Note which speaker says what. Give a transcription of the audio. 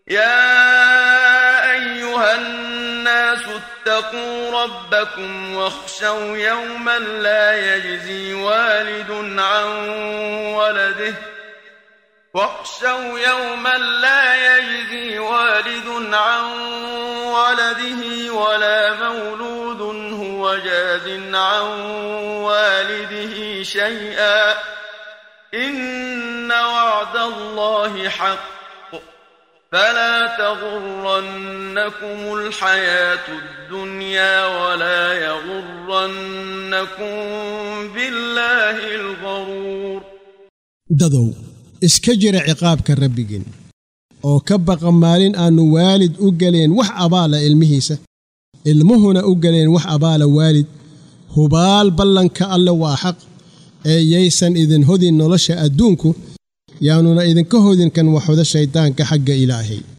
Speaker 1: يا أيها الناس اتقوا ربكم واخشوا يوما لا يجزي والد عن ولده ولا مولود هو جاز عن والده شيئا إن وعد الله حق فلا تغرنكم الحياة الدنيا ولا يغرنكم بالله الغرور
Speaker 2: ددو اسكجر عقابك ربكين oo ka baqa maalin aanu waalid u galeen wax abaala ilmihiisa ilmuhuna u galeen wax abaala waalid hubaal ballanka alle waa xaq ee yeysan idin hodin nolosha adduunku yaanuna idinka hodin kan waxooda shaydaanka xagga ilaahay